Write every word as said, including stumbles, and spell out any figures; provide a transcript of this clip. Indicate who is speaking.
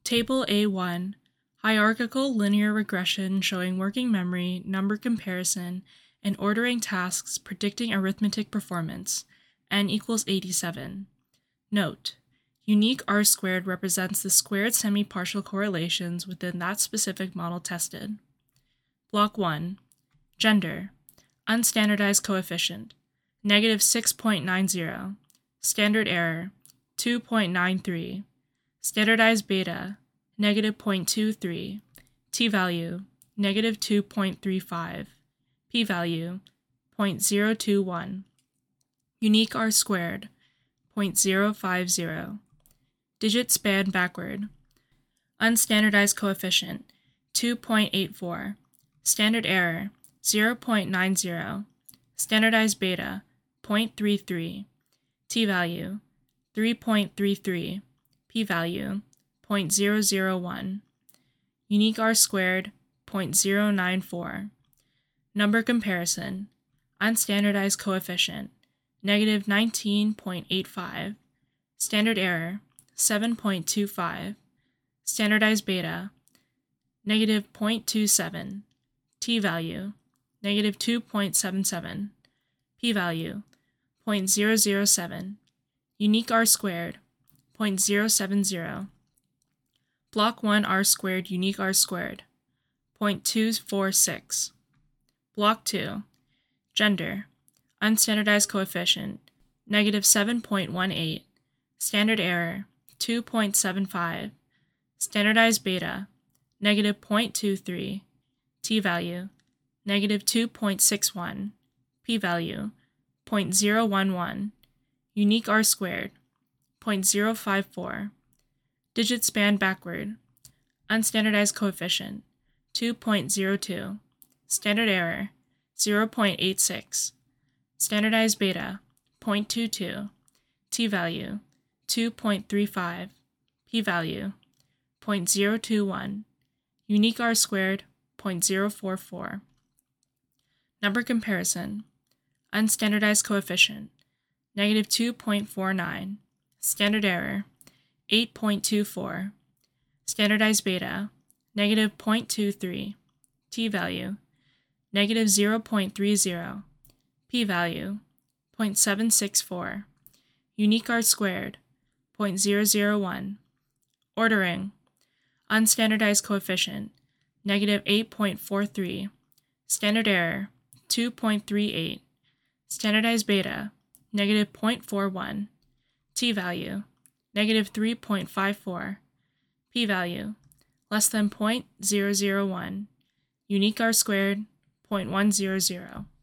Speaker 1: Table A one, hierarchical linear regression showing working memory, number comparison, and ordering tasks predicting arithmetic performance, n equals eighty-seven. Note: unique R-squared represents the squared semi-partial correlations within that specific model tested. Block one, gender, unstandardized coefficient, negative six point nine zero, standard error, two point nine three, standardized beta, negative zero point two three, t-value, negative two point three five, p-value, zero point zero two one, unique R-squared, zero point zero five zero, digit span backward, unstandardized coefficient, two point eight four, standard error, zero point nine zero, standardized beta, zero point three three, t-value, three point three three, p-value, zero point zero zero one, unique R-squared, zero point zero nine four, number comparison, unstandardized coefficient, negative nineteen point eight five, standard error, seven point two five, standardized beta, negative zero point two seven, t-value, negative two point seven seven, p-value, zero point zero zero seven, unique R-squared, zero point zero seven zero, block one R-squared, unique R-squared, zero point two four six, block two, gender, unstandardized coefficient, negative seven point one eight, standard error, two point seven five, standardized beta, negative zero point two three, t-value, negative two point six one, p-value, zero point zero one one, unique R-squared, zero point zero five four, digit span backward, unstandardized coefficient, two point zero two, standard error, zero point eight six, standardized beta, zero point two two, t-value, two point three five, p-value, zero point zero two one, unique R-squared, zero point zero four four. Number comparison, unstandardized coefficient, negative two point four nine, standard error, eight point two four, standardized beta, negative zero point two three, t-value, negative zero point three zero, p-value, zero point seven six four, unique R-squared, zero point zero zero one, ordering, unstandardized coefficient, negative eight point four three, standard error, two point three eight, standardized beta, negative zero point four one, t-value, negative three point five four, p-value, less than zero point zero zero one, unique R-squared, zero point one zero zero.